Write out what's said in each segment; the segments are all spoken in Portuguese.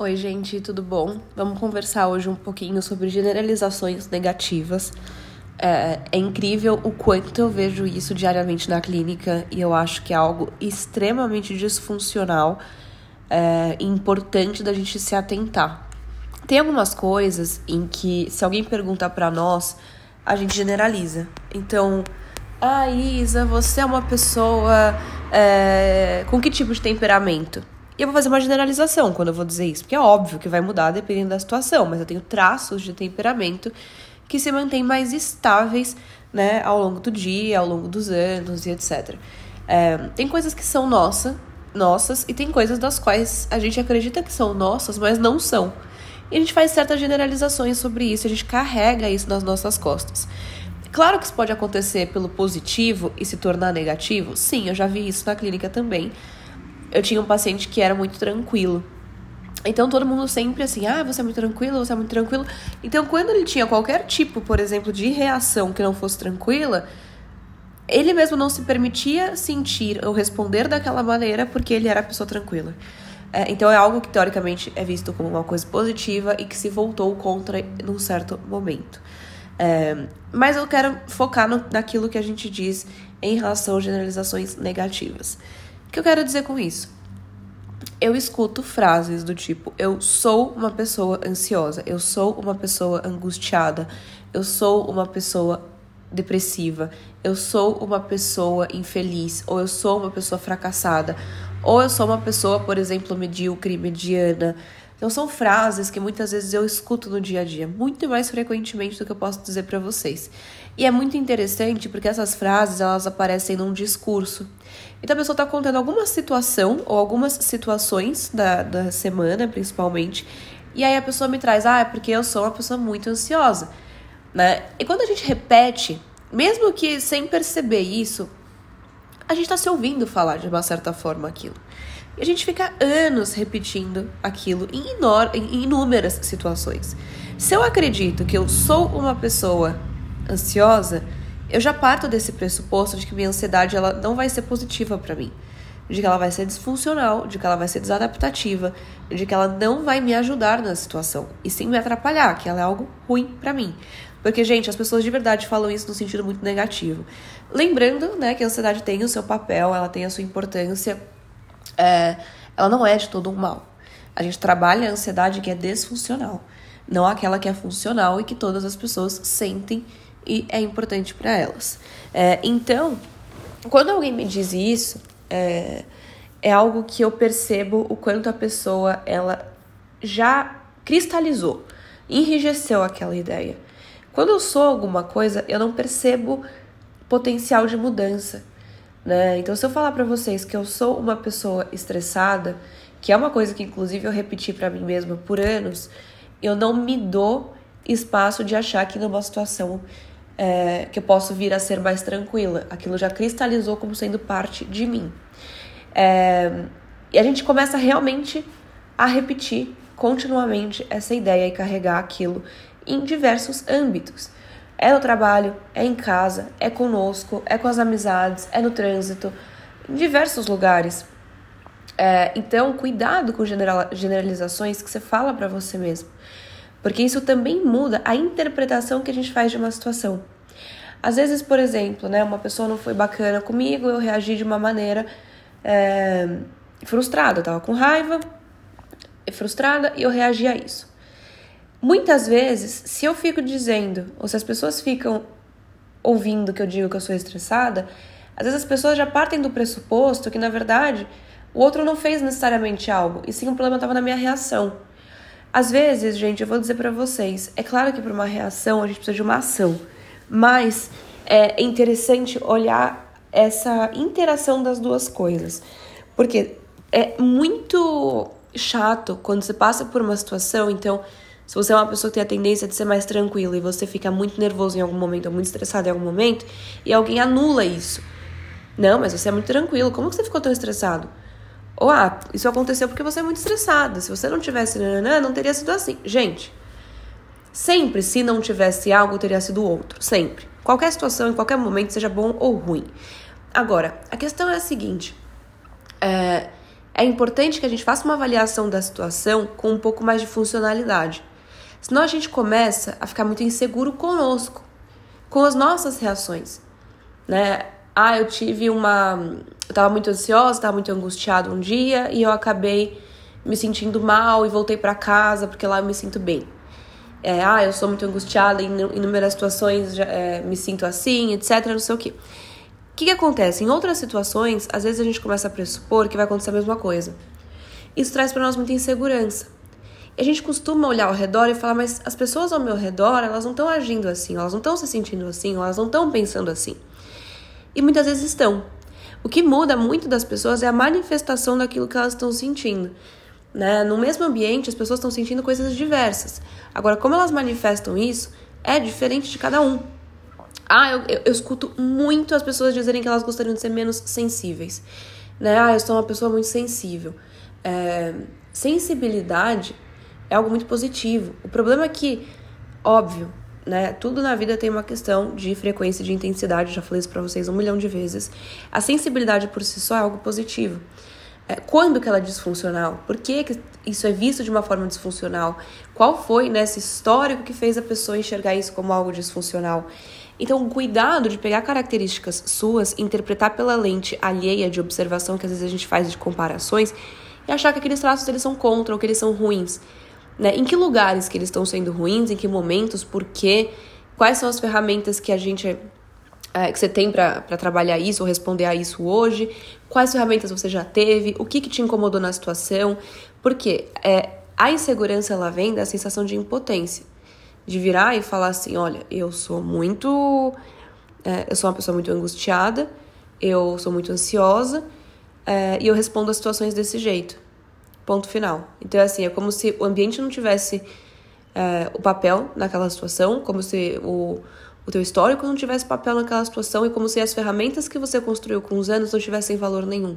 Oi, gente, tudo bom? Vamos conversar hoje um pouquinho sobre generalizações negativas. É incrível o quanto eu vejo isso diariamente na clínica e eu acho que é algo extremamente disfuncional e importante da gente se atentar. Tem algumas coisas em que, se alguém pergunta pra nós, a gente generaliza. Então, Isa, você é uma pessoa com que tipo de temperamento? E eu vou fazer uma generalização quando eu vou dizer isso, porque é óbvio que vai mudar dependendo da situação, mas eu tenho traços de temperamento que se mantêm mais estáveis, né, ao longo do dia, ao longo dos anos e etc. Tem coisas que são nossas e tem coisas das quais a gente acredita que são nossas, mas não são. E a gente faz certas generalizações sobre isso, a gente carrega isso nas nossas costas. Claro que isso pode acontecer pelo positivo e se tornar negativo. Sim, eu já vi isso na clínica também. Eu tinha um paciente que era muito tranquilo. Então, todo mundo sempre assim, você é muito tranquilo, você é muito tranquilo. Então, quando ele tinha qualquer tipo, por exemplo, de reação que não fosse tranquila, ele mesmo não se permitia sentir ou responder daquela maneira porque ele era a pessoa tranquila. Então, é algo que, teoricamente, é visto como uma coisa positiva e que se voltou contra num certo momento. Mas eu quero focar naquilo que a gente diz em relação a generalizações negativas. O que eu quero dizer com isso? Eu escuto frases do tipo, eu sou uma pessoa ansiosa, eu sou uma pessoa angustiada, eu sou uma pessoa depressiva, eu sou uma pessoa infeliz, ou eu sou uma pessoa fracassada, ou eu sou uma pessoa, por exemplo, medíocre, mediana. Então são frases que muitas vezes eu escuto no dia a dia, muito mais frequentemente do que eu posso dizer para vocês. E é muito interessante porque essas frases, elas aparecem num discurso. Então a pessoa está contando alguma situação ou algumas situações da semana, principalmente, e aí a pessoa me traz, é porque eu sou uma pessoa muito ansiosa, né? E quando a gente repete, mesmo que sem perceber isso, a gente está se ouvindo falar de uma certa forma aquilo. E a gente fica anos repetindo aquilo em inúmeras situações. Se eu acredito que eu sou uma pessoa ansiosa, eu já parto desse pressuposto de que minha ansiedade ela não vai ser positiva para mim. De que ela vai ser disfuncional, de que ela vai ser desadaptativa, de que ela não vai me ajudar na situação. E sim me atrapalhar, que ela é algo ruim para mim. Porque, gente, as pessoas de verdade falam isso no sentido muito negativo. Lembrando, né, que a ansiedade tem o seu papel, ela tem a sua importância. Ela não é de todo um mal. A gente trabalha a ansiedade que é disfuncional, não aquela que é funcional e que todas as pessoas sentem e é importante para elas. Então, quando alguém me diz isso, é algo que eu percebo o quanto a pessoa ela já cristalizou, enrijeceu aquela ideia. Quando eu sou alguma coisa, eu não percebo potencial de mudança. Né? Então, se eu falar pra vocês que eu sou uma pessoa estressada, que é uma coisa que inclusive eu repeti pra mim mesma por anos, eu não me dou espaço de achar que numa situação que eu posso vir a ser mais tranquila. Aquilo já cristalizou como sendo parte de mim. E a gente começa realmente a repetir continuamente essa ideia e carregar aquilo em diversos âmbitos. É no trabalho, é em casa, é conosco, é com as amizades, é no trânsito, em diversos lugares. Então, cuidado com generalizações que você fala para você mesmo. Porque isso também muda a interpretação que a gente faz de uma situação. Às vezes, por exemplo, né, uma pessoa não foi bacana comigo, eu reagi de uma maneira frustrada. Eu tava com raiva, frustrada, e eu reagi a isso. Muitas vezes, se eu fico dizendo, ou se as pessoas ficam ouvindo que eu digo que eu sou estressada, às vezes as pessoas já partem do pressuposto que, na verdade, o outro não fez necessariamente algo, e sim o problema estava na minha reação. Às vezes, gente, eu vou dizer pra vocês, é claro que para uma reação a gente precisa de uma ação, mas é interessante olhar essa interação das duas coisas, porque é muito chato quando você passa por uma situação, então... Se você é uma pessoa que tem a tendência de ser mais tranquila e você fica muito nervoso em algum momento, ou muito estressado em algum momento, e alguém anula isso. Não, mas você é muito tranquilo, como que você ficou tão estressado? Ou, isso aconteceu porque você é muito estressada. Se você não tivesse, não teria sido assim. Gente, sempre se não tivesse algo, teria sido outro. Sempre. Qualquer situação, em qualquer momento, seja bom ou ruim. Agora, a questão é a seguinte. é importante que a gente faça uma avaliação da situação com um pouco mais de funcionalidade. Senão a gente começa a ficar muito inseguro conosco, com as nossas reações, né? Eu tava muito ansiosa, tava muito angustiada um dia e eu acabei me sentindo mal e voltei pra casa porque lá eu me sinto bem. Eu sou muito angustiada, em inúmeras situações me sinto assim, etc, não sei o quê. O que acontece? Em outras situações, às vezes a gente começa a pressupor que vai acontecer a mesma coisa. Isso traz pra nós muita insegurança. E a gente costuma olhar ao redor e falar, mas as pessoas ao meu redor, elas não estão agindo assim, elas não estão se sentindo assim, elas não estão pensando assim. E muitas vezes estão. O que muda muito das pessoas é a manifestação daquilo que elas estão sentindo. Né? No mesmo ambiente, as pessoas estão sentindo coisas diversas. Agora, como elas manifestam isso, é diferente de cada um. Eu escuto muito as pessoas dizerem que elas gostariam de ser menos sensíveis. Né? Eu sou uma pessoa muito sensível. Sensibilidade é algo muito positivo. O problema é que, óbvio, né, tudo na vida tem uma questão de frequência e de intensidade. Já falei isso pra vocês 1 milhão de vezes. A sensibilidade por si só é algo positivo. Quando que ela é disfuncional? Por que isso é visto de uma forma disfuncional? Qual foi, né, esse histórico que fez a pessoa enxergar isso como algo disfuncional? Então, cuidado de pegar características suas, interpretar pela lente alheia de observação que às vezes a gente faz de comparações e achar que aqueles traços eles são contra ou que eles são ruins. Né? Em que lugares que eles estão sendo ruins, em que momentos, por quê? Quais são as ferramentas que que você tem para trabalhar isso ou responder a isso hoje? Quais ferramentas você já teve? O que te incomodou na situação? Porque a insegurança ela vem da sensação de impotência. De virar e falar assim, olha, eu sou uma pessoa muito angustiada, eu sou muito ansiosa e eu respondo a situações desse jeito. Ponto final. Então, é como se o ambiente não tivesse o papel naquela situação, como se o teu histórico não tivesse papel naquela situação e como se as ferramentas que você construiu com os anos não tivessem valor nenhum.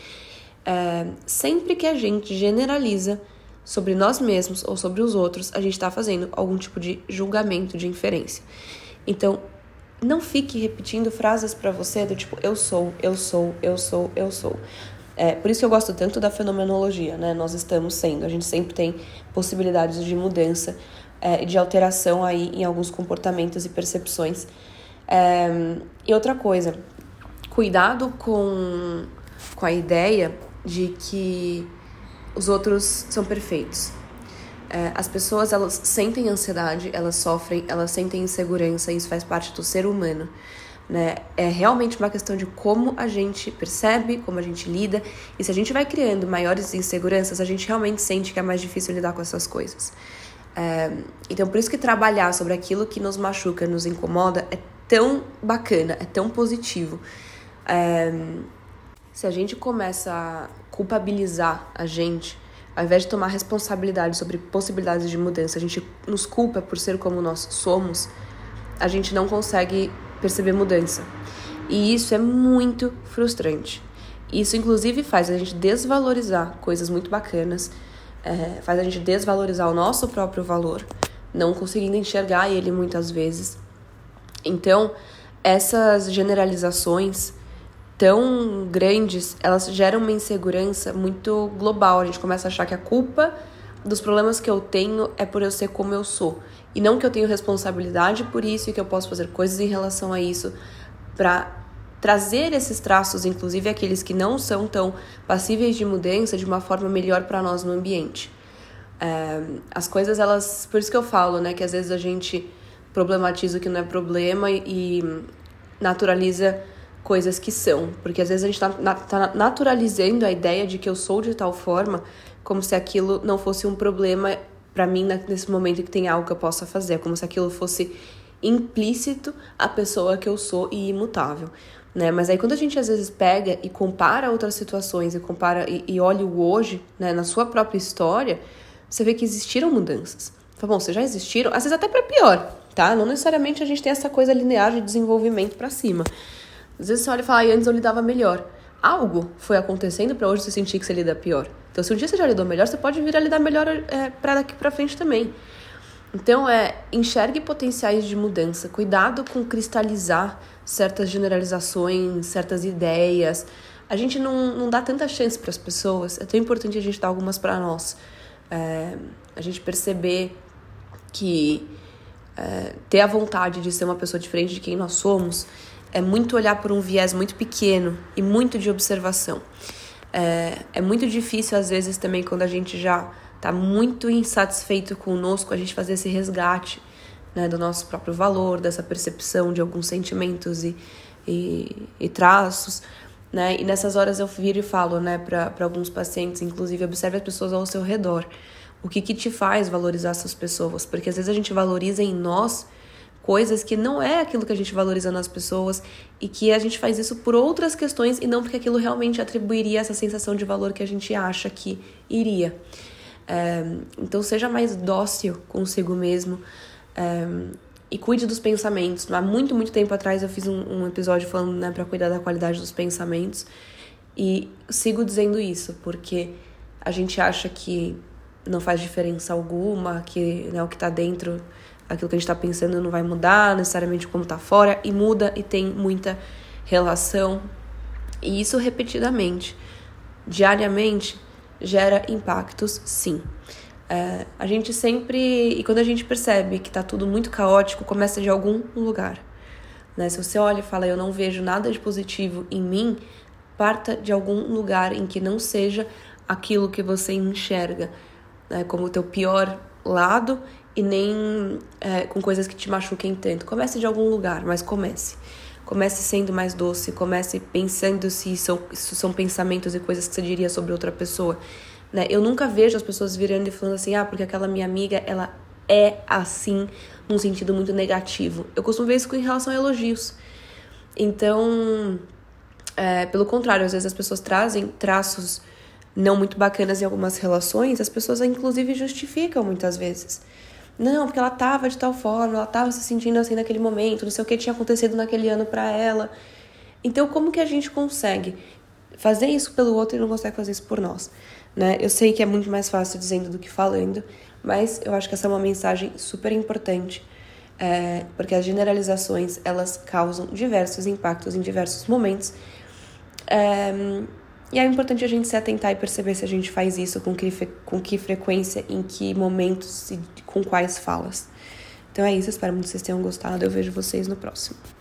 Sempre que a gente generaliza sobre nós mesmos ou sobre os outros, a gente está fazendo algum tipo de julgamento, de inferência. Então, não fique repetindo frases para você do tipo, eu sou, eu sou, eu sou, eu sou. Por isso que eu gosto tanto da fenomenologia, né? Nós estamos sendo, a gente sempre tem possibilidades de mudança, de alteração aí em alguns comportamentos e percepções. E outra coisa, cuidado com a ideia de que os outros são perfeitos. As pessoas, elas sentem ansiedade, elas sofrem, elas sentem insegurança, e isso faz parte do ser humano. Né? É realmente uma questão de como a gente percebe, como a gente lida, e se a gente vai criando maiores inseguranças, a gente realmente sente que é mais difícil lidar com essas coisas. Então, por isso que trabalhar sobre aquilo que nos machuca, nos incomoda, é tão bacana, é tão positivo. Se a gente começa a culpabilizar a gente, ao invés de tomar responsabilidade sobre possibilidades de mudança, a gente nos culpa por ser como nós somos, a gente não consegue perceber mudança. E isso é muito frustrante. Isso, inclusive, faz a gente desvalorizar coisas muito bacanas, faz a gente desvalorizar o nosso próprio valor, não conseguindo enxergar ele muitas vezes. Então, essas generalizações tão grandes, elas geram uma insegurança muito global. A gente começa a achar que a culpa dos problemas que eu tenho é por eu ser como eu sou. E não que eu tenho responsabilidade por isso e que eu posso fazer coisas em relação a isso para trazer esses traços, inclusive aqueles que não são tão passíveis de mudança, de uma forma melhor para nós no ambiente. As coisas, elas... Por isso que eu falo, né, que às vezes a gente problematiza o que não é problema e naturaliza coisas que são. Porque às vezes a gente tá naturalizando a ideia de que eu sou de tal forma como se aquilo não fosse um problema para mim nesse momento que tem algo que eu possa fazer. Como se aquilo fosse implícito à pessoa que eu sou e imutável. Né? Mas aí quando a gente às vezes pega e compara outras situações e olha o hoje, né, na sua própria história, você vê que existiram mudanças. Bom, se já existiram, às vezes até para pior, tá? Não necessariamente a gente tem essa coisa linear de desenvolvimento para cima. Às vezes você olha e fala, antes eu lidava melhor. Algo foi acontecendo para hoje você sentir que você lida pior. Então, se um dia você já lidou melhor, você pode vir a lidar melhor para daqui para frente também. Então, enxergue potenciais de mudança. Cuidado com cristalizar certas generalizações, certas ideias. a gente não dá tanta chance para as pessoas. É tão importante a gente dar algumas para nós. A gente perceber que ter a vontade de ser uma pessoa diferente de quem nós somos é muito olhar por um viés muito pequeno e muito de observação. É muito difícil, às vezes, também, quando a gente já está muito insatisfeito conosco, a gente fazer esse resgate, né, do nosso próprio valor, dessa percepção de alguns sentimentos e traços, né? E nessas horas eu viro e falo, né, para alguns pacientes, inclusive, observe as pessoas ao seu redor. O que te faz valorizar essas pessoas? Porque às vezes a gente valoriza em nós coisas que não é aquilo que a gente valoriza nas pessoas e que a gente faz isso por outras questões e não porque aquilo realmente atribuiria essa sensação de valor que a gente acha que iria. Então seja mais dócil consigo mesmo e cuide dos pensamentos. Há muito, muito tempo atrás eu fiz um episódio falando, né, para cuidar da qualidade dos pensamentos e sigo dizendo isso porque a gente acha que não faz diferença alguma, que, né, o que está dentro, aquilo que a gente está pensando não vai mudar necessariamente como está fora, e muda e tem muita relação. E isso repetidamente, diariamente, gera impactos, sim. A gente sempre, e quando a gente percebe que está tudo muito caótico, começa de algum lugar, né? Se você olha e fala, eu não vejo nada de positivo em mim, parta de algum lugar em que não seja aquilo que você enxerga, né, como o teu pior lado e nem com coisas que te machuquem tanto. Comece de algum lugar, mas comece. Comece sendo mais doce, comece pensando se são pensamentos e coisas que você diria sobre outra pessoa. Né? Eu nunca vejo as pessoas virando e falando assim, porque aquela minha amiga, ela é assim, num sentido muito negativo. Eu costumo ver isso em relação a elogios. Então, pelo contrário, às vezes as pessoas trazem traços não muito bacanas em algumas relações, as pessoas inclusive justificam muitas vezes. Não, porque ela tava de tal forma, ela tava se sentindo assim naquele momento, não sei o que tinha acontecido naquele ano pra ela. Então, como que a gente consegue fazer isso pelo outro e não consegue fazer isso por nós? Né? Eu sei que é muito mais fácil dizendo do que falando, mas eu acho que essa é uma mensagem super importante, porque as generalizações, elas causam diversos impactos em diversos momentos. E é importante a gente se atentar e perceber se a gente faz isso, com que frequência, em que momentos e com quais falas. Então é isso, espero muito que vocês tenham gostado. Eu vejo vocês no próximo.